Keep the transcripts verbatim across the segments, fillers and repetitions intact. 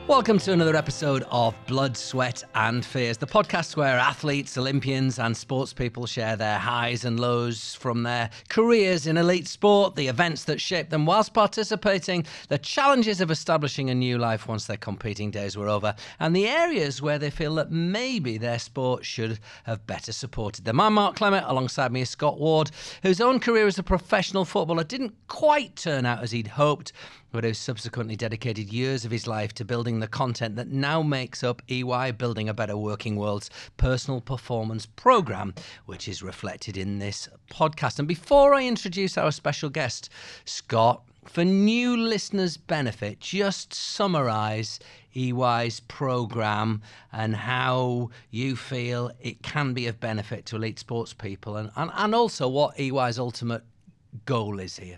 Welcome to another episode of Blood, Sweat and Fears, the podcast where athletes, Olympians and sports people share their highs and lows from their careers in elite sport, the events that shaped them whilst participating, the challenges of establishing a new life once their competing days were over, and the areas where they feel that maybe their sport should have better supported them. I'm Mark Clement, alongside me is Scott Ward, whose own career as a professional footballer didn't quite turn out as he'd hoped, but who subsequently dedicated years of his life to building the content that now makes up E Y Building a Better Working World's personal performance programme, which is reflected in this podcast. And before I introduce our special guest, Scott, for new listeners' benefit, just summarise E Y's programme and how you feel it can be of benefit to elite sports people, and, and, and also what E Y's ultimate goal is here.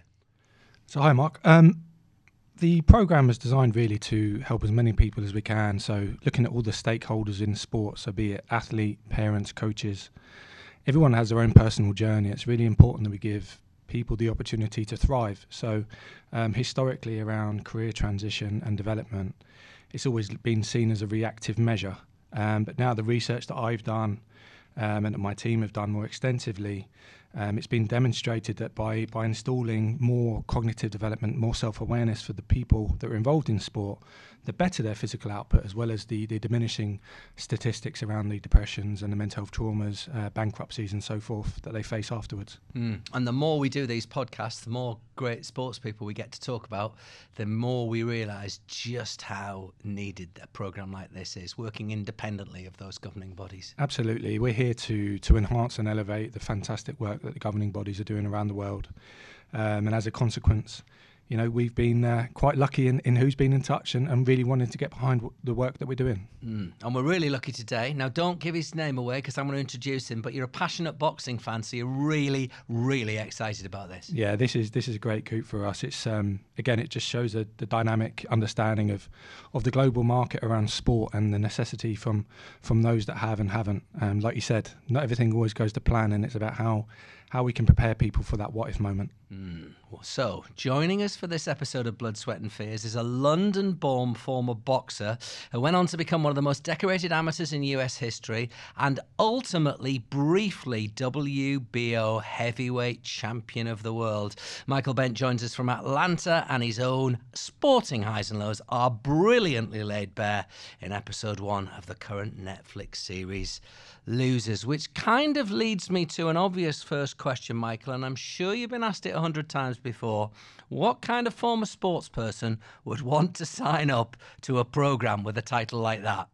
So hi Mark. Um, The programme is designed really to help as many people as we can. So looking at all the stakeholders in sport, so be it athlete, parents, coaches, everyone has their own personal journey. It's really important that we give people the opportunity to thrive. So um, historically around career transition and development, it's always been seen as a reactive measure. Um, but now the research that I've done um, and that my team have done more extensively, Um, it's been demonstrated that by, by installing more cognitive development, more self-awareness for the people that are involved in sport, the better their physical output, as well as the, the diminishing statistics around the depressions and the mental health traumas, uh, bankruptcies and so forth that they face afterwards. Mm. And the more we do these podcasts, the more great sports people we get to talk about, the more we realise just how needed a programme like this is, working independently of those governing bodies. Absolutely. We're here to, to enhance and elevate the fantastic work that the governing bodies are doing around the world. Um, and as a consequence, you know, we've been uh, quite lucky in, in who's been in touch and, and really wanting to get behind w- the work that we're doing. Mm. And we're really lucky today. Now, don't give his name away because I'm going to introduce him, but you're a passionate boxing fan, so you're really, really excited about this. Yeah, this is this is a great coup for us. It's um, again, it just shows a, the dynamic understanding of, of the global market around sport and the necessity from from those that have and haven't. Um, like you said, not everything always goes to plan, and it's about how how we can prepare people for that what-if moment. Mm. So, joining us for this episode of Blood, Sweat and Fears is a London-born former boxer who went on to become one of the most decorated amateurs in U S history and ultimately, briefly, W B O heavyweight champion of the world. Michael Bent joins us from Atlanta, and his own sporting highs and lows are brilliantly laid bare in episode one of the current Netflix series Losers, which kind of leads me to an obvious first question, Michael, and I'm sure you've been asked it a hundred times before. What kind of former sports person would want to sign up to a program with a title like that?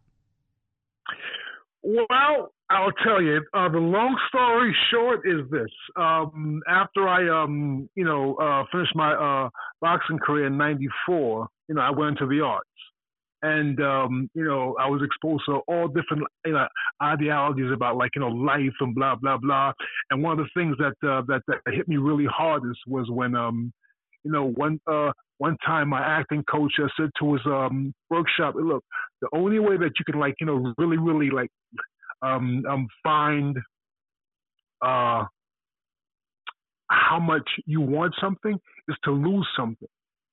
Well, I'll tell you, uh, the long story short is this. Um, after I, um, you know, uh, finished my uh, boxing career in ninety-four, you know, I went into the arts. And, um, you know, I was exposed to all different, you know, ideologies about, like, you know, life and blah, blah, blah. And one of the things that uh, that, that hit me really hardest was when, um, you know, one uh, one time my acting coach uh, said to his um, workshop, look, the only way that you can, like, you know, really, really, like, um, um find uh, how much you want something is to lose something.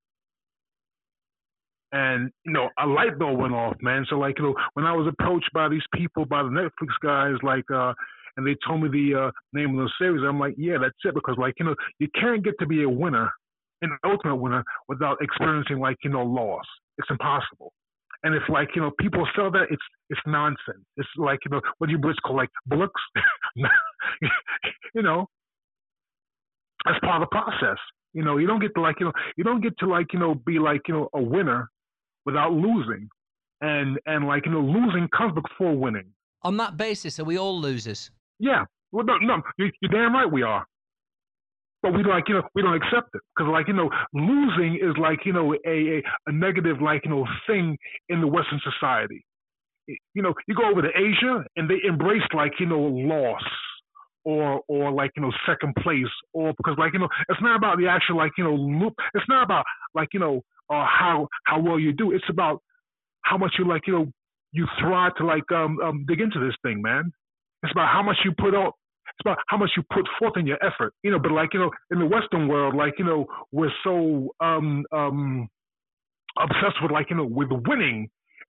And, you know, a light bulb went off, man. So, like, you know, when I was approached by these people, by the Netflix guys, like, uh, and they told me the uh, name of the series, I'm like, yeah, that's it. Because, like, you know, you can't get to be a winner, an ultimate winner, without experiencing, like, you know, loss. It's impossible. And if, like, you know, people sell that, it's it's nonsense. It's like, you know, what do you Brits call, like, bullocks? You know, that's part of the process. You know, you don't get to, like, you know, you don't get to, like, you know, be, like, you know, a winner without losing. And, and like, you know, losing comes before winning. On that basis, are we all losers? Yeah. Well, no, no, you- you're damn right we are. But we like, you know, we don't accept it. Because, like, you know, losing is like, you know, a, a, a negative, like, you know, thing in the Western society. You know, you go over to Asia and they embrace, like, you know, loss. Or, or like, you know, second place, or because, like, you know, it's not about the actual, like, you know, loop. It's not about, like, you know, uh, how how well you do. It's about how much you, like, you know, you thrive to, like, um, um dig into this thing, man. It's about how much you put out. It's about how much you put forth in your effort, you know. But, like, you know, in the Western world, like, you know, we're so um um obsessed with, like, you know, with winning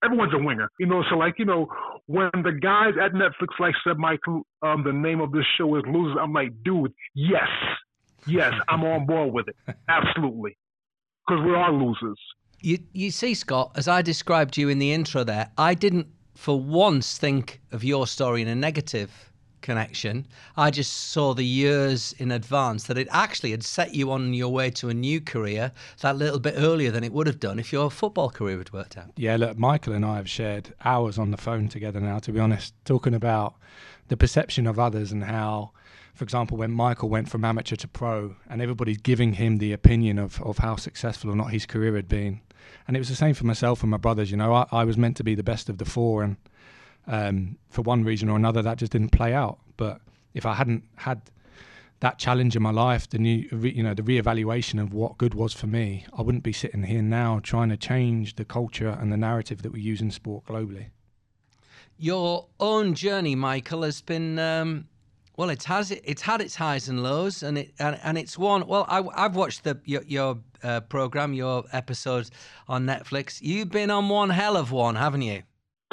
everyone's a winger, you know. So like, you know, when the guys at Netflix like said, Michael, um, the name of this show is Losers, I'm like, dude, yes, yes, I'm on board with it, absolutely, because we are losers. You, you see, Scott, as I described you in the intro there, I didn't for once think of your story in a negative connection. I just saw the years in advance that it actually had set you on your way to a new career that little bit earlier than it would have done if your football career had worked out. Yeah, look, Michael and I have shared hours on the phone together now, to be honest, talking about the perception of others and how, for example, when Michael went from amateur to pro and everybody's giving him the opinion of, of how successful or not his career had been. And it was the same for myself and my brothers. You know, I, I was meant to be the best of the four, and um, for one reason or another, that just didn't play out. But if I hadn't had that challenge in my life, the new, you know, the reevaluation of what good was for me, I wouldn't be sitting here now trying to change the culture and the narrative that we use in sport globally. Your own journey, Michael, has been. Um Well, it has. It's had its highs and lows, and it and, and it's one. Well, I, I've watched the your, your uh, program, your episodes on Netflix. You've been on one hell of one, haven't you?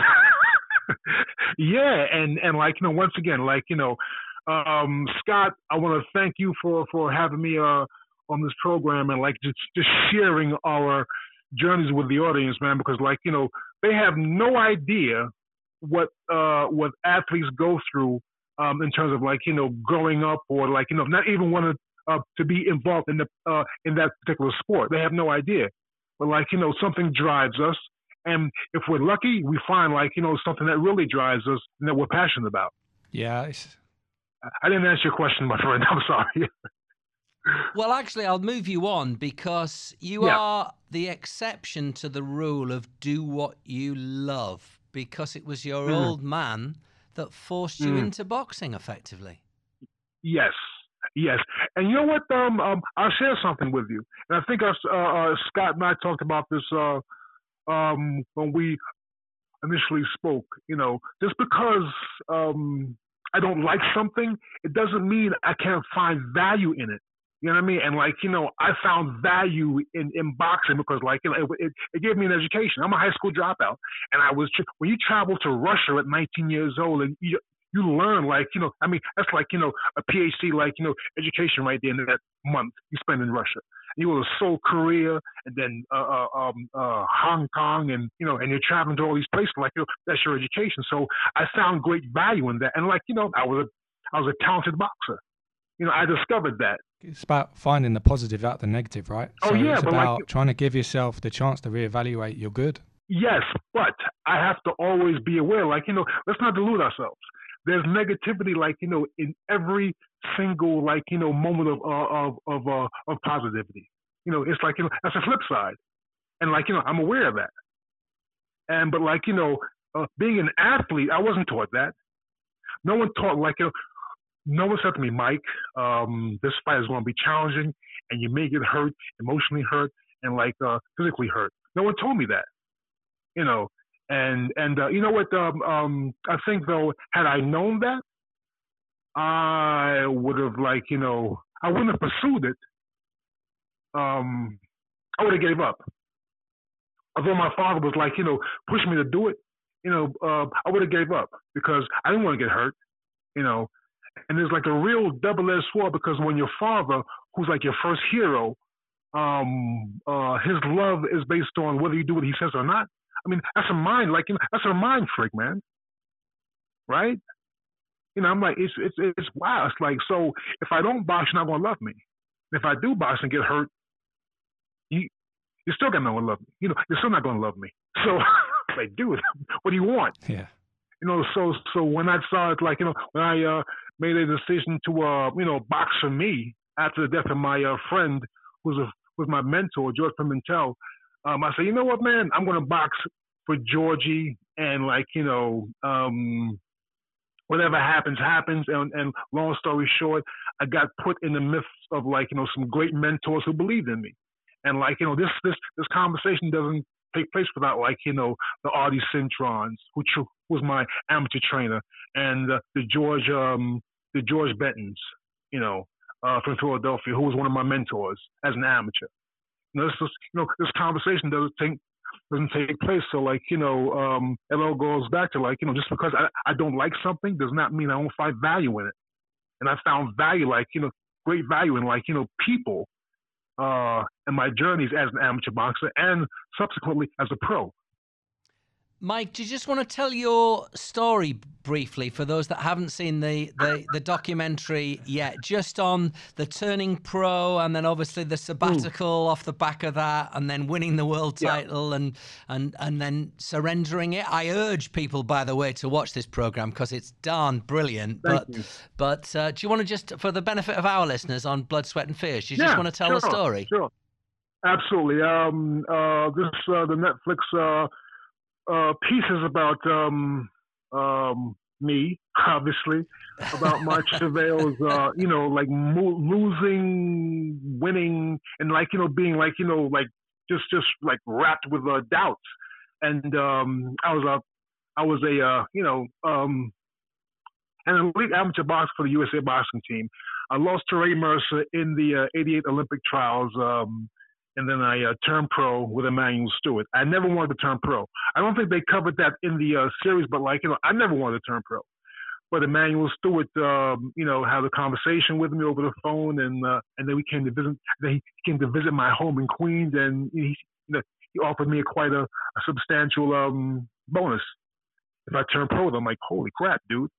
Yeah, and and like, you know, once again, like, you know, um, Scott, I want to thank you for for having me uh, on this program, and like just just sharing our journeys with the audience, man, because like, you know, they have no idea what uh, what athletes go through. Um, in terms of like, you know, growing up, or like, you know, not even wanting uh, to be involved in the uh, in that particular sport. They have no idea. But like, you know, something drives us, and if we're lucky, we find like, you know, something that really drives us and that we're passionate about. Yeah, it's... I didn't answer your question, my friend. I'm sorry. Well, actually, I'll move you on, because you Yeah. are the exception to the rule of do what you love, because it was your Mm. old man that forced you Mm. into boxing, effectively. Yes, yes. And you know what? Um, um, I'll share something with you. And I think us, uh, uh, Scott and I talked about this uh, um, when we initially spoke. You know, just because um, I don't like something, it doesn't mean I can't find value in it. You know what I mean? And like, you know, I found value in, in boxing because like, you know, it, it, it gave me an education. I'm a high school dropout, and I was, when you travel to Russia at nineteen years old and you, you learn like, you know, I mean, that's like, you know, a P H D, like, you know, education right there in that month you spend in Russia. And you go to Seoul, Korea, and then uh, uh, um, uh, Hong Kong, and, you know, and you're traveling to all these places, like, you know, that's your education. So I found great value in that. And like, you know, I was a, I was a talented boxer. You know, I discovered that. It's about finding the positive out of the negative, right? Oh, so yeah, it's but about like, trying to give yourself the chance to reevaluate your good. Yes, but I have to always be aware, like, you know, let's not delude ourselves. There's negativity, like, you know, in every single, like, you know, moment of uh, of of uh, of positivity. You know, it's like, you know, that's a flip side, and like, you know, I'm aware of that. And but like, you know, uh, being an athlete, I wasn't taught that. No one taught, like, you know, no one said to me, Mike, um, this fight is going to be challenging, and you may get hurt, emotionally hurt, and like uh, physically hurt. No one told me that. You know, and and uh, you know what? Um, um, I think though, had I known that, I would have, like, you know, I wouldn't have pursued it. Um, I would have gave up. Although my father was like, you know, pushing me to do it, you know, uh, I would have gave up because I didn't want to get hurt. You know, and there's like a real double-edged sword, because when your father, who's like your first hero, um, uh, his love is based on whether you do what he says or not. I mean, that's a mind, like, you know, that's a mind freak, man. Right? You know, I'm like, it's it's it's wow. It's like, so if I don't box, you're not gonna love me. If I do box and get hurt, you you're still gonna not love me. You know, you're still not gonna love me. So, like, dude, what do you want? Yeah. You know, so so when I saw it, like, you know, when I uh, made a decision to uh, you know, box for me after the death of my uh, friend, who's a was my mentor, George Pimentel, um, I said, you know what, man, I'm gonna box for Georgie, and like, you know, um, whatever happens, happens. And, and long story short, I got put in the midst of, like, you know, some great mentors who believed in me, and like, you know, this this this conversation doesn't take place without, like, you know, the Artie Cintrons, who was my amateur trainer, and uh, the George um, the George Bentons, you know, uh, from Philadelphia, who was one of my mentors as an amateur. You know, this was, you know, this conversation doesn't take doesn't take place. So like, you know, um, it all goes back to like, you know, just because I, I don't like something does not mean I don't find value in it. And I found value, like, you know, great value in like, you know, people uh, in my journeys as an amateur boxer and subsequently as a pro. Mike, do you just want to tell your story briefly for those that haven't seen the, the, the documentary yet, just on the turning pro and then obviously the sabbatical mm. off the back of that and then winning the world title yeah. and, and, and then surrendering it? I urge people, by the way, to watch this program because it's darn brilliant. Thank but you. but uh, do you want to just, for the benefit of our listeners on Blood, Sweat and Fears, do you yeah, just want to tell sure, the story? Sure, absolutely. Um, uh, this, uh, the Netflix... Uh, Uh, pieces about um, um, me, obviously, about my travails, uh, you know, like mo- losing, winning, and like, you know, being like, you know, like just, just like wrapped with uh, doubts. And um, I was a, I was a, uh, you know, um, an elite amateur boxer for the U S A boxing team. I lost to Ray Mercer in the uh, eighty-eight Olympic trials. Um, And then I uh, turned pro with Emanuel Stewart. I never wanted to turn pro. I don't think they covered that in the uh, series, but like, you know, I never wanted to turn pro. But Emanuel Stewart, um, you know, had a conversation with me over the phone, and uh, and then we came to visit. Then he came to visit my home in Queens, and he, you know, he offered me a quite a, a substantial um, bonus if I turned pro. I'm like, holy crap, dude!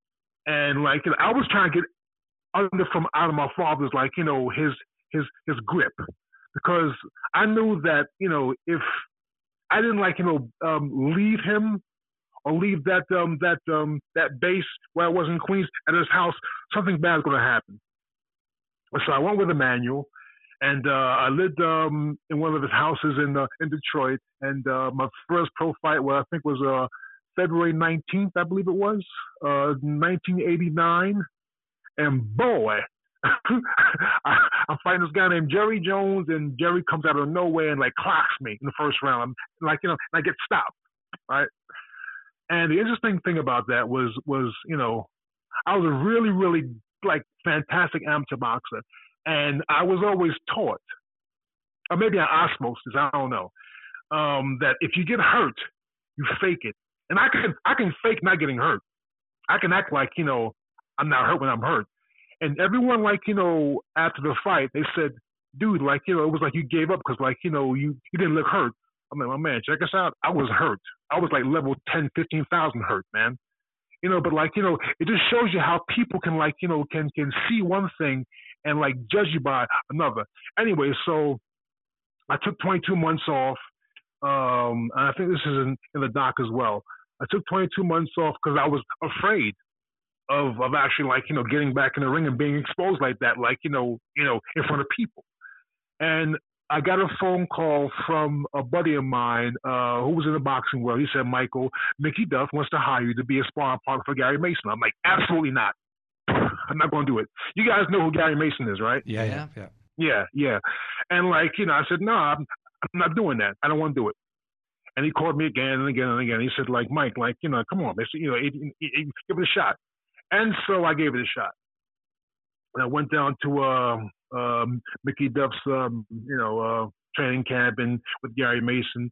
And like, you know, I was trying to get under from out of my father's, like, you know, his his his grip. Because I knew that, you know, if I didn't like, you know, um, leave him or leave that um, that um, that base where I was in Queens at his house, something bad was going to happen. So I went with Emanuel, and uh, I lived um, in one of his houses in uh, in Detroit. And uh, my first pro fight, well, I think was uh, February nineteenth, I believe it was, uh, nineteen eighty-nine. And boy, I, I'm fighting this guy named Jerry Jones, and Jerry comes out of nowhere and like clocks me in the first round. I'm like, you know, and I get stopped, right? And the interesting thing about that was, was you know, I was a really, really like fantastic amateur boxer, and I was always taught, or maybe on osmosis, I don't know, um, that if you get hurt, you fake it. And I can, I can fake not getting hurt. I can act like, you know, I'm not hurt when I'm hurt. And everyone, like, you know, after the fight, they said, dude, like, you know, it was like you gave up because, like, you know, you, you didn't look hurt. I'm like, my man, check us out. I was hurt. I was like level ten, fifteen thousand hurt, man. You know, but like, you know, it just shows you how people can, like, you know, can, can see one thing and like judge you by another. Anyway, so I took twenty-two months off. Um, and I think this is in, in the doc as well. I took twenty-two months off because I was afraid of of actually, like, you know, getting back in the ring and being exposed like that, like, you know, you know, in front of people. And I got a phone call from a buddy of mine uh, who was in the boxing world. He said, Michael, Mickey Duff wants to hire you to be a sparring partner for Gary Mason. I'm like, absolutely not. I'm not going to do it. You guys know who Gary Mason is, right? Yeah, yeah, yeah. Yeah, yeah. And like, you know, I said, no, I'm, I'm not doing that. I don't want to do it. And he called me again and again and again. He said, like, Mike, like, you know, come on, man. You know, it, it, it, give it a shot. And so I gave it a shot. And I went down to uh, um, Mickey Duff's, um, you know, uh, training camp and with Gary Mason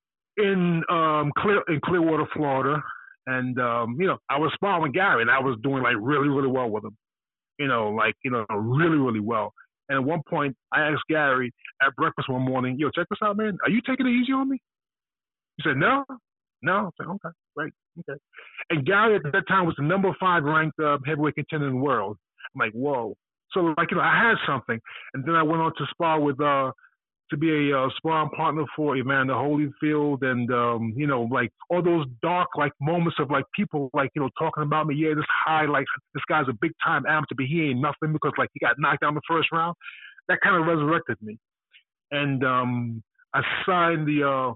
in um, Clear in Clearwater, Florida. And um, you know, I was sparring with Gary, and I was doing like really, really well with him. You know, like you know, really, really well. And at one point, I asked Gary at breakfast one morning, "Yo, check this out, man. Are you taking it easy on me?" He said, "No, no." I said, "Okay, great, okay." And Gary at that time was the number five ranked uh, heavyweight contender in the world. I'm like, whoa. So like, you know, I had something. And then I went on to spar with, uh, to be a uh, sparring partner for Evander Holyfield. And, um, you know, like all those dark, like moments of like people like, you know, talking about me. Yeah, this high, like this guy's a big time amateur, but he ain't nothing because like he got knocked down the first round. That kind of resurrected me. And um, I signed the, uh,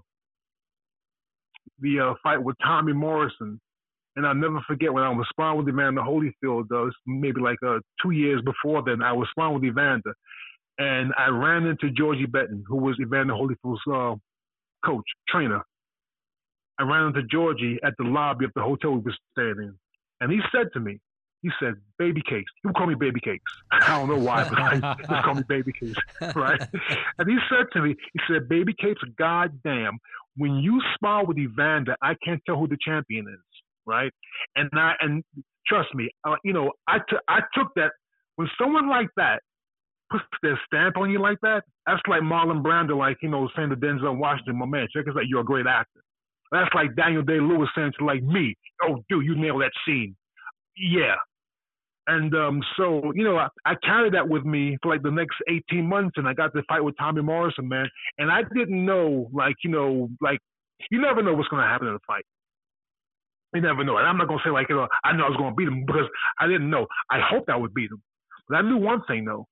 the uh, fight with Tommy Morrison. And I'll never forget when I was sparring with Evander Holyfield, uh, maybe like uh, two years before then, I was sparring with Evander. And I ran into Georgie Benton, who was Evander Holyfield's uh, coach, trainer. I ran into Georgie at the lobby of the hotel we were staying in. And he said to me, He said, baby cakes. He would call me baby cakes. I don't know why, but he just call me baby cakes, right? And he said to me, he said, baby cakes, goddamn, when you spar with Evander, I can't tell who the champion is, right? And I, and trust me, uh, you know, I, t- I took that, when someone like that puts their stamp on you like that, that's like Marlon Brando, like, you know, saying to Denzel Washington, my man, check us out, you're a great actor. That's like Daniel Day-Lewis saying to like me, oh, dude, you nailed that scene. Yeah. And um, so, you know, I, I carried that with me for like the next eighteen months, and I got to fight with Tommy Morrison, man. And I didn't know, like, you know, like, you never know what's going to happen in a fight. You never know. And I'm not going to say, like, you know, I know I was going to beat him because I didn't know. I hoped I would beat him. But I knew one thing, though.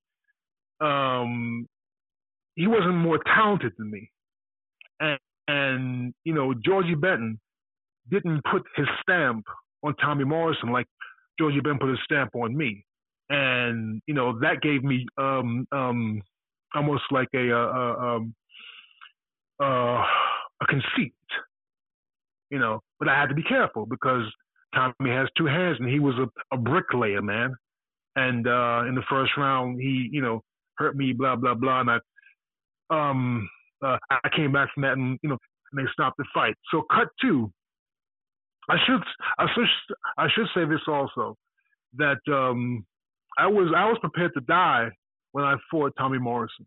Um, he wasn't more talented than me. And, and, you know, Georgie Benton didn't put his stamp on Tommy Morrison like Georgie Benton put his stamp on me. And, you know, that gave me um, um, almost like a, a, a, um, uh, a conceit, you know. But I had to be careful because Tommy has two hands and he was a, a bricklayer, man. And uh, in the first round, he, you know, hurt me, blah, blah, blah. And I, um, uh, I came back from that and, you know, and they stopped the fight. So cut two. I should, I should, I should say this also, that um, I was, I was prepared to die when I fought Tommy Morrison.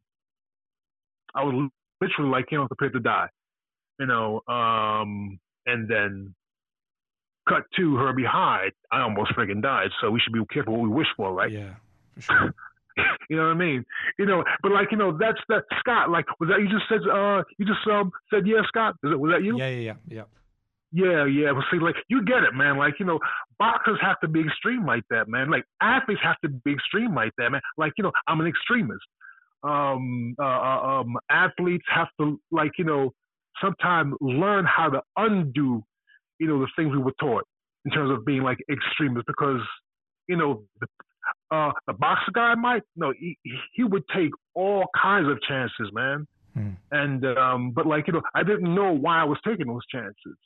I was literally like, you know, prepared to die, you know. Um, and then cut to Herbie Hyde. I almost freaking died. So we should be careful what we wish for, right? Yeah, for sure. You know what I mean? You know, but like, you know, that's that. Scott, like, was that you just said? Uh, you just um said, yeah, Scott. Is it? Was that you? Yeah, yeah, yeah, yeah. Yeah, yeah. Well, see, like, you get it, man. Like, you know, boxers have to be extreme like that, man. Like, athletes have to be extreme like that, man. Like, you know, I'm an extremist. Um, uh, um, athletes have to, like, you know, sometimes learn how to undo, you know, the things we were taught in terms of being like extremists, because, you know, the, uh, the boxer guy might, no, he, he would take all kinds of chances, man. Hmm. And, um, but like, you know, I didn't know why I was taking those chances.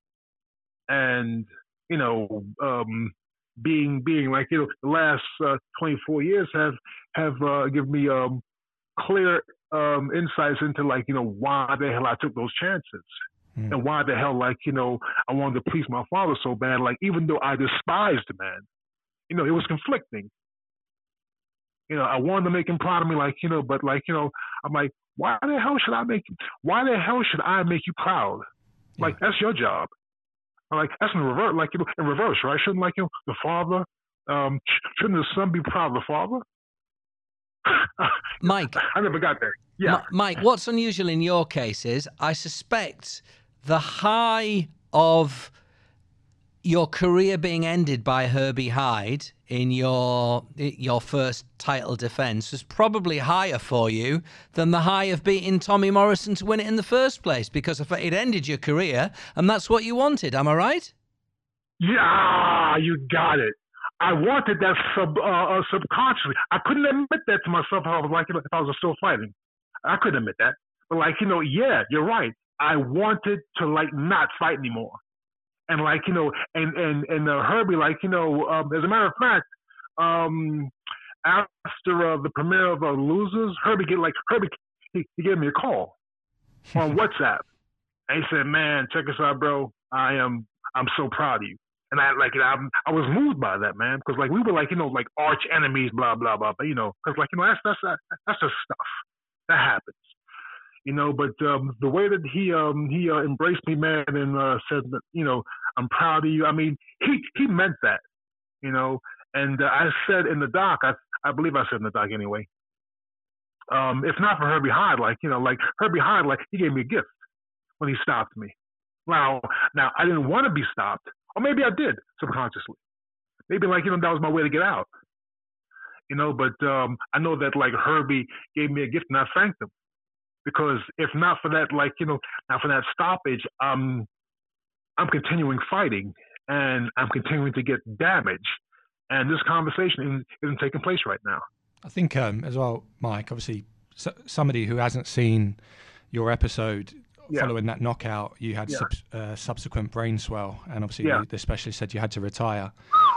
And, you know, um, being, being like, you know, the last uh, twenty-four years have, have uh, given me um, clear um, insights into, like, you know, why the hell I took those chances. Mm. And why the hell, like, you know, I wanted to please my father so bad. Like, even though I despised the man, you know, it was conflicting. You know, I wanted to make him proud of me, like, you know, but like, you know, I'm like, why the hell should I make, why the hell should I make you proud? Yeah. Like, that's your job. Like, that's in reverse, like, you know, in reverse, right? Shouldn't, like, you know, the father, um, shouldn't the son be proud of the father? Mike. I never got there. Yeah. M- Mike, what's unusual in your case is I suspect the high of your career being ended by Herbie Hyde in your your first title defense was probably higher for you than the high of beating Tommy Morrison to win it in the first place, because if it ended your career and that's what you wanted. Am I right? Yeah, you got it. I wanted that sub uh, subconsciously. I couldn't admit that to myself. I was like, if I was still fighting, I couldn't admit that. But like, you know, yeah, you're right. I wanted to like not fight anymore. And like, you know, and and and uh, Herbie, like, you know, um, as a matter of fact, um, after uh, the premiere of uh, Losers, Herbie get like Herbie, he, he gave me a call on WhatsApp, and he said, "Man, check us out, bro. I am, I'm so proud of you." And I like, I, I was moved by that, man, because like we were like, you know, like arch enemies, blah blah blah, but you know, because like, you know, that's that's that's just stuff that happens. You know, but um, the way that he um, he uh, embraced me, man, and uh, said that, you know, I'm proud of you. I mean, he he meant that, you know. And uh, I said in the doc, I I believe I said in the doc anyway. Um, if not for Herbie Hyde, like, you know, like Herbie Hyde, like he gave me a gift when he stopped me. Now, now I didn't want to be stopped, or maybe I did subconsciously. Maybe like, you know, that was my way to get out. You know, but um, I know that like Herbie gave me a gift, and I thanked him. Because if not for that, like, you know, not for that stoppage, um, I'm continuing fighting and I'm continuing to get damage. And this conversation isn't, isn't taking place right now. I think um, as well, Mike, obviously so, somebody who hasn't seen your episode yeah. following that knockout, you had yeah. sub, uh, subsequent brain swell. And obviously yeah. the specialist said you had to retire.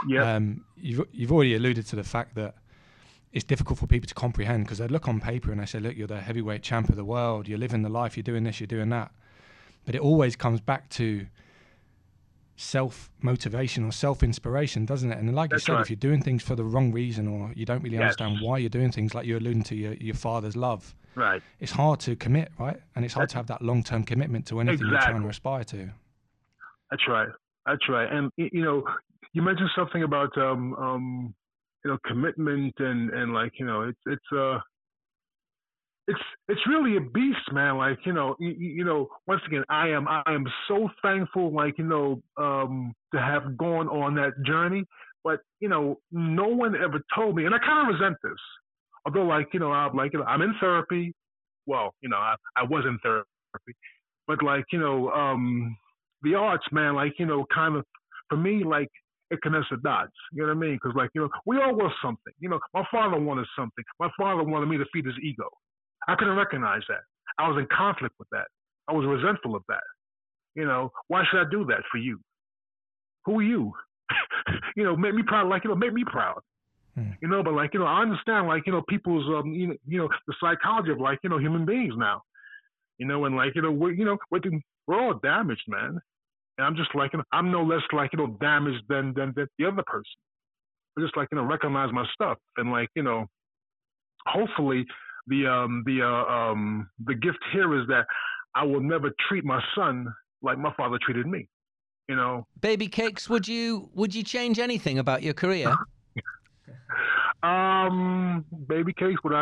Yeah. Um, you've you've already alluded to the fact that it's difficult for people to comprehend, because they look on paper and they say, look, you're the heavyweight champ of the world, you're living the life, you're doing this, you're doing that. But it always comes back to self-motivation or self-inspiration, doesn't it? And like That's you said, right. if you're doing things for the wrong reason, or you don't really Yes. understand why you're doing things, like you're alluding to your, your father's love, Right. it's hard to commit, right? And it's hard That's- to have that long-term commitment to anything you're trying to Exactly. aspire to. That's right. That's right. And y- you know, you mentioned something about um um you know commitment and and like you know it's it's uh it's it's really a beast, man. Like you know you, you know once again I am I am so thankful like you know um to have gone on that journey. But you know no one ever told me, and I kind of resent this. Although like you know I'm like you know I'm in therapy. Well you know I I was in therapy, but like you know um the arts, man, like, you know, kind of, for me, like, it connects the dots. You know what I mean? Because, like, you know, we all want something. You know, my father wanted something. My father wanted me to feed his ego. I couldn't recognize that. I was in conflict with that. I was resentful of that. You know, why should I do that for you? Who are you? You know, make me proud. Like, you know, make me proud. Hmm. You know, but, like, you know, I understand, like, you know, people's, um, you know, you know, the psychology of, like, you know, human beings now. You know, and, like, you know, we're, you know, we're, we're all damaged, man. And I'm just like, you know, I'm no less like, you know, damaged than, than, than the other person. I just like, you know, recognize my stuff. And like, you know, hopefully the, um, the, uh, um, the gift here is that I will never treat my son like my father treated me, you know? Baby Cakes, would you would you change anything about your career? Um, baby case, would I?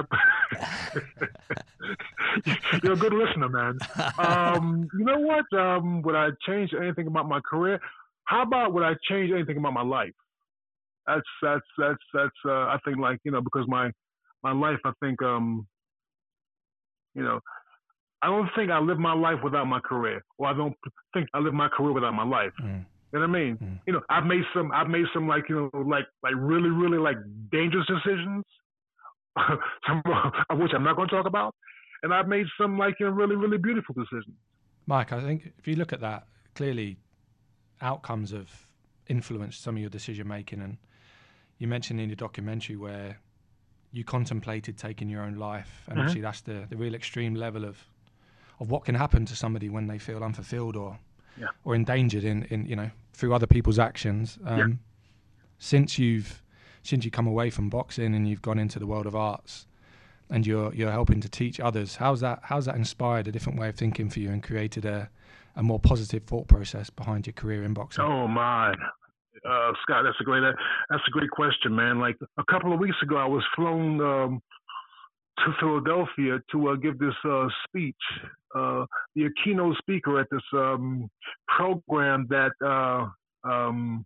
You're a good listener, man. Um, you know what? Um, would I change anything about my career? How about would I change anything about my life? That's that's that's that's. Uh, I think like you know because my my life. I think um, you know, I don't think I live my life without my career, or I don't think I live my career without my life. Mm. You know what I mean? Mm. You know, I've made some, I've made some like, you know, like, like really, really like dangerous decisions, some of which I'm not going to talk about. And I've made some like, you know, really, really beautiful decisions. Mike, I think if you look at that, clearly outcomes have influenced some of your decision making. And you mentioned in your documentary where you contemplated taking your own life. And Mhm. obviously that's the, the real extreme level of, of what can happen to somebody when they feel unfulfilled or Yeah. or endangered in, in you know through other people's actions. Um, Yeah. Since you've since you come away from boxing and you've gone into the world of arts, and you're you're helping to teach others, how's that how's that inspired a different way of thinking for you and created a a more positive thought process behind your career in boxing? Oh my, uh, Scott, that's a great that's a great question, man. Like a couple of weeks ago, I was flown um, to Philadelphia to uh, give this uh, speech. Uh, the keynote speaker at this um, program that uh, um,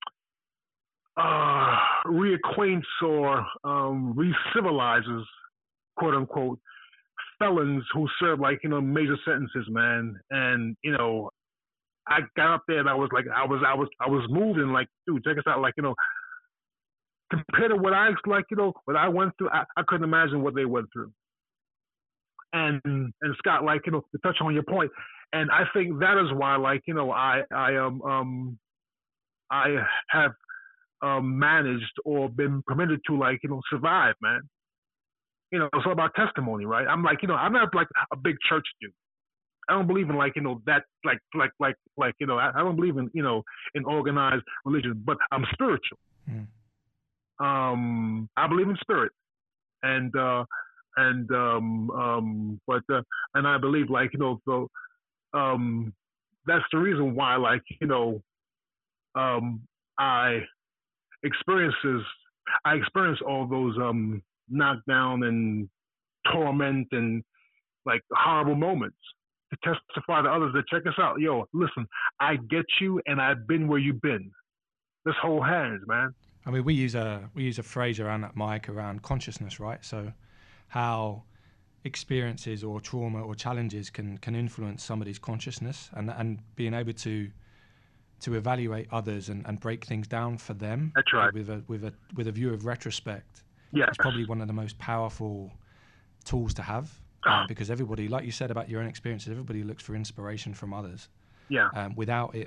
uh, reacquaints or um, re-civilizes, quote unquote, felons who serve like you know major sentences, man. And you know, I got up there and I was like, I was, I was, I was moving like, dude, check us out, like you know, compared to what I like, you know, what I went through, I, I couldn't imagine what they went through. And and Scott, like you know, to touch on your point, and I think that is why, like you know, I I um um I have um, managed or been permitted to like you know survive, man. You know, it's all about testimony, right? I'm like you know, I'm not like a big church dude. I don't believe in like you know that like like like like you know I, I don't believe in you know in organized religion, but I'm spiritual. Mm. Um, I believe in spirit, and uh, and um, um, but uh, and I believe like you know so um, that's the reason why like you know um, I experiences I experienced all those um, knockdown and torment and like horrible moments to testify to others that check us out. Yo, listen, I get you, and I've been where you've been. Let's hold hands, man. I mean, we use a we use a phrase around that, Mike, around consciousness, right? So, how experiences or trauma or challenges can can influence somebody's consciousness, and and being able to to evaluate others and, and break things down for them. That's right. With a with a with a view of retrospect. Yes. It's probably one of the most powerful tools to have, uh, because everybody, like you said about your own experiences, everybody looks for inspiration from others. Yeah. Um, without it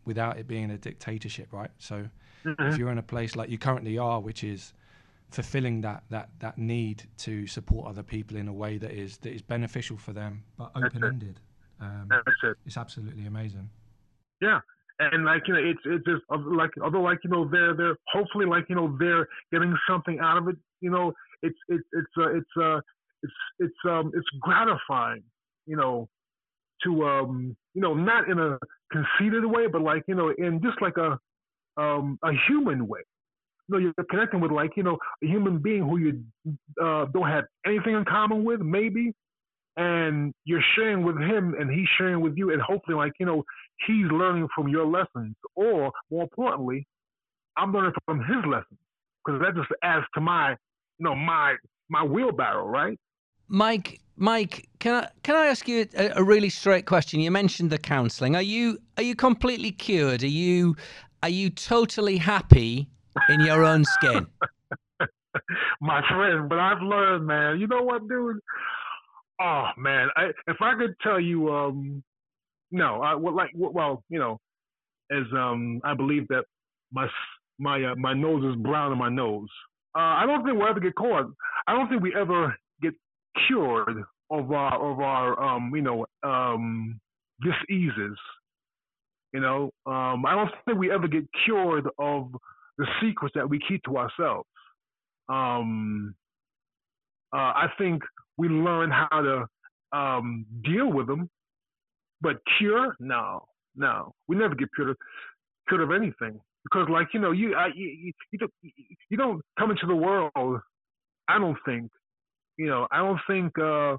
without it being a dictatorship, right? So Mm-hmm. if you're in a place like you currently are, which is fulfilling that that that need to support other people in a way that is that is beneficial for them but open-ended, um, That's it. it's absolutely amazing. Yeah. And like, you know, it's it's just uh, like, although like, you know, they're they're hopefully like, you know, they're getting something out of it. You know, it's it's it's uh, it's uh it's it's um it's gratifying, you know, to um you know, not in a conceited way, but like, you know, in just like a um a human way. You know, you're connecting with like, you know, a human being who you uh, don't have anything in common with, maybe, and you're sharing with him and he's sharing with you, and hopefully like, you know, he's learning from your lessons, or more importantly, I'm learning from his lessons, because that just adds to my, you know, my my wheelbarrow, right? Mike, Mike, can I can I ask you a, a really straight question? You mentioned the counselling. Are you are you completely cured? Are you are you totally happy in your own skin? My friend, but I've learned, man. You know what, dude? Oh man, I, if I could tell you, um, no, I well, like well, you know, as um, I believe that my my uh, my nose is brown in my nose. Uh, I don't think we'll ever get caught. I don't think we ever get cured of our of our um, you know um, diseases. You know, um, I don't think we ever get cured of the secrets that we keep to ourselves. Um, uh, I think we learn how to um, deal with them, but cure? No, no. We never get cured of, cured of anything, because, like, you know, you I, you, you don't you don't come into the world. I don't think, you know, I don't think uh,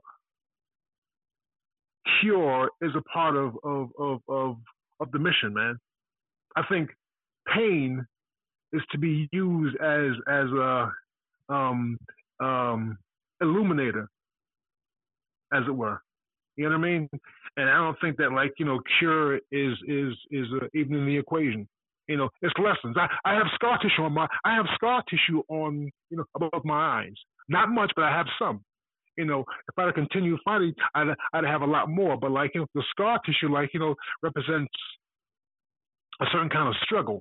cure is a part of of, of of of the mission, man. I think pain is to be used as as a um, um, illuminator, as it were. You know what I mean? And I don't think that, like, you know, cure is is is uh, even in the equation. You know, it's lessons. I, I have scar tissue on my I have scar tissue on, you know, above my eyes. Not much, but I have some. You know, if I continue fighting, I'd I'd have a lot more. But, like, you know, the scar tissue, like, you know, represents a certain kind of struggle,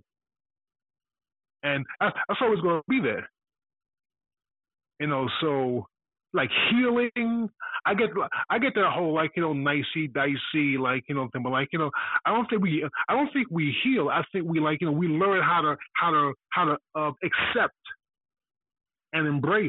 and that's, that's always going to be there. You know, so, like, healing, I get I get that whole, like, you know, nicey dicey, like, you know, thing, but, like, you know, I don't think we I don't think we heal. I think we, like, you know, we learn how to how to how to uh, accept and embrace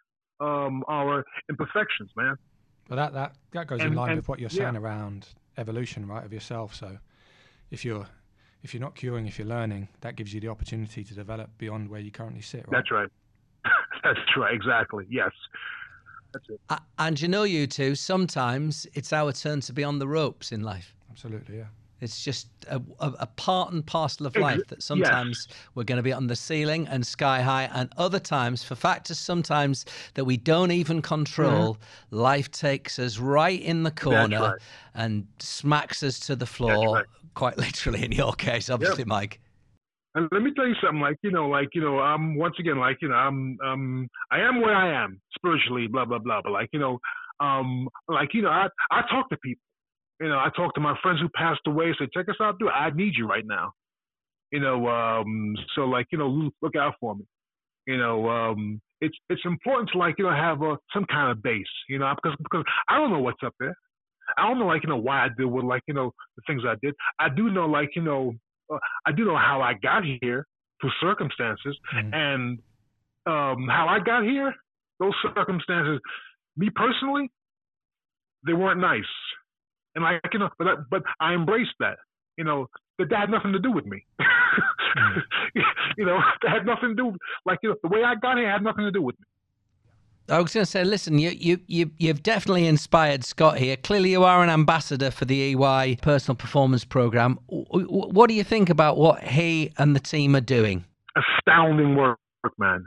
um, our imperfections, man. Well, that that that goes and, in line and, with what you're saying yeah. around evolution, right, of yourself. So if you're if you're not curing, if you're learning, that gives you the opportunity to develop beyond where you currently sit, right? That's right. That's right. Exactly. Yes. That's it. Uh, and you know, you two, sometimes it's our turn to be on the ropes in life. Absolutely, yeah. It's just a, a, a part and parcel of Ex- life that sometimes yes. we're going to be on the ceiling and sky high, and other times, for factors sometimes that we don't even control, mm-hmm. life takes us right in the corner right. and smacks us to the floor, right. quite literally in your case, obviously, yep. Mike. And let me tell you something, like, you know, like, you know, I'm once again, like, you know, I'm, um, I am where I am spiritually, blah, blah, blah. But, like, you know, um, like, you know, I, I talk to people, you know, I talk to my friends who passed away, say, check us out, dude, I need you right now. You know, um, so, like, you know, look out for me. You know, um, it's, it's important to, like, you know, have a, some kind of base, you know, because, because I don't know what's up there. I don't know, like, you know, why I did what, like, you know, the things I did. I do know, like, you know, uh, I do know how I got here through circumstances, mm-hmm. and um, how I got here, those circumstances, me personally, they weren't nice. And, like, you know, but I, but I embraced that. You know, that, that had nothing to do with me. mm-hmm. You know, that had nothing to do, like, you know, the way I got here had nothing to do with me. I was going to say, listen, you, you, you, you've definitely inspired Scott here. Clearly, you are an ambassador for the E Y Personal Performance Program. What do you think about what he and the team are doing? Astounding work, man.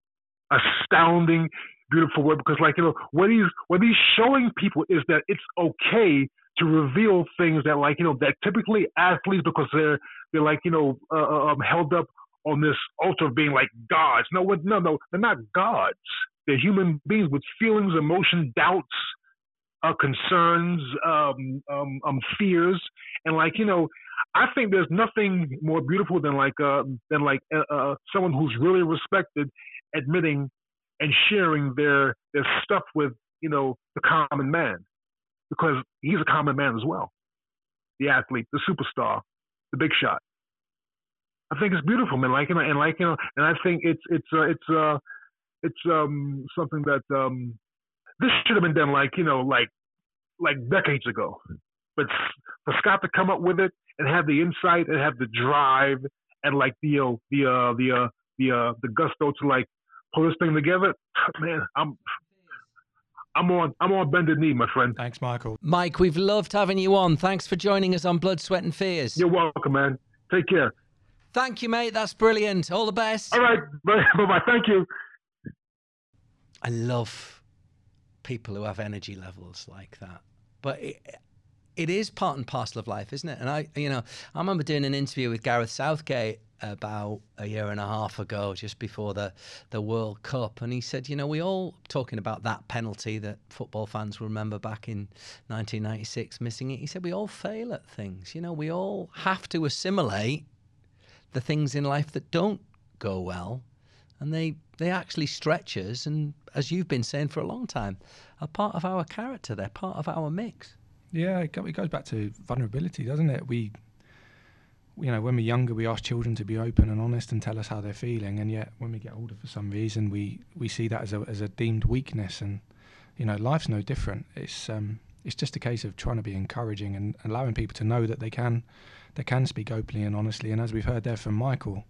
Astounding, beautiful work. Because, like, you know, what he's what he's showing people is that it's okay to reveal things that, like, you know, that typically athletes, because they're they're like, you know, uh, um, held up on this altar of being like gods. No, no, no, they're not gods. They're human beings with feelings, emotions, doubts, uh, concerns, um, um, um, fears. And, like, you know, I think there's nothing more beautiful than like uh, than like uh, uh, someone who's really respected admitting and sharing their their stuff with, you know, the common man, because he's a common man as well, the athlete, the superstar, the big shot. I think it's beautiful, man. Like, you know, and like, you know, and I think it's it's uh, it's uh it's um something that um this should have been done like, you know, like like decades ago. But for Scott to come up with it and have the insight and have the drive and like the uh, the uh, the uh, the uh, the gusto to like pull this thing together, man, I'm I'm on I'm on bended knee, my friend. Thanks, Michael. Mike, we've loved having you on. Thanks for joining us on Blood, Sweat and Fears. You're welcome, man. Take care. Thank you, mate. That's brilliant. All the best. All right. Bye-bye. Thank you. I love people who have energy levels like that. But it, it is part and parcel of life, isn't it? And I, you know, I remember doing an interview with Gareth Southgate about a year and a half ago, just before the, the World Cup. And he said, you know, we all talking about that penalty that football fans will remember back in nineteen ninety-six, missing it. He said, we all fail at things. You know, we all have to assimilate the things in life that don't go well, and they they actually stretch us, and as you've been saying for a long time, are part of our character. They're part of our mix. Yeah, it goes back to vulnerability, doesn't it? We, you know, when we're younger, we ask children to be open and honest and tell us how they're feeling, and yet when we get older, for some reason, we, we see that as a as a deemed weakness. And you know, life's no different. It's um it's just a case of trying to be encouraging and allowing people to know that they can. They can speak openly and honestly, and as we've heard there from Michael,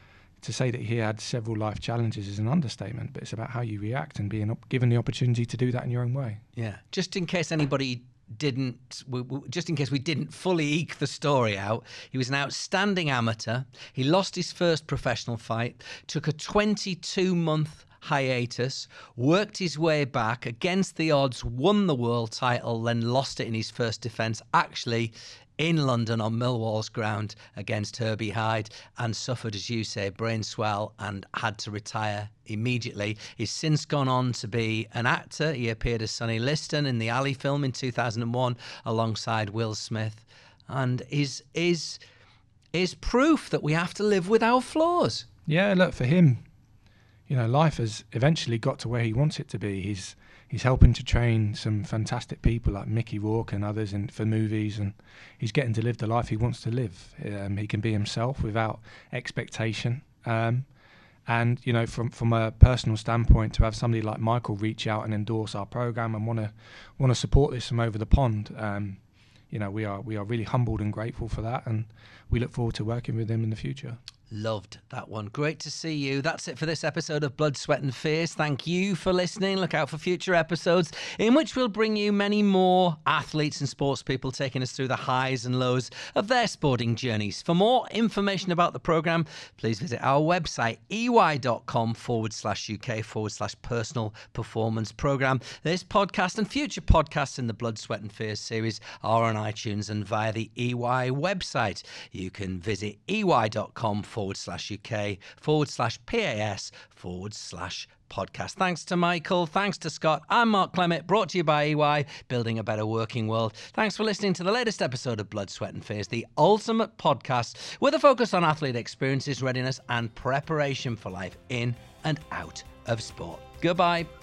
to say that he had several life challenges is an understatement, but it's about how you react and being given the opportunity to do that in your own way. Yeah, just in case anybody didn't, just in case we didn't fully eke the story out, he was an outstanding amateur. He lost his first professional fight, took a twenty-two month hiatus, worked his way back against the odds, won the world title, then lost it in his first defence, actually in London on Millwall's ground against Herbie Hyde, and suffered, as you say, brain swell and had to retire immediately. He's since gone on to be an actor. He appeared as Sonny Liston in the Ali film in two thousand one alongside Will Smith, and is is is proof that we have to live with our flaws. Yeah, look, for him, you know, life has eventually got to where he wants it to be. He's he's helping to train some fantastic people like Mickey Rourke and others in, for movies, and he's getting to live the life he wants to live. Um, he can be himself without expectation. Um, and, you know, from from a personal standpoint, to have somebody like Michael reach out and endorse our program and want to want to support this from over the pond, um, you know, we are we are really humbled and grateful for that, and we look forward to working with him in the future. Loved that one. Great to see you. That's it for this episode of Blood, Sweat and Fears. Thank you for listening. Look out for future episodes in which we'll bring you many more athletes and sports people taking us through the highs and lows of their sporting journeys. For more information about the programme, please visit our website, ey.com forward slash UK forward slash personal performance programme. This podcast and future podcasts in the Blood, Sweat and Fears series are on iTunes and via the E Y website. You can visit ey.com forward forward slash UK forward slash PAS forward slash podcast. Thanks to Michael. Thanks to Scott. I'm Mark Clement, brought to you by E Y, building a better working world. Thanks for listening to the latest episode of Blood, Sweat and Fears, the ultimate podcast with a focus on athlete experiences, readiness and preparation for life in and out of sport. Goodbye.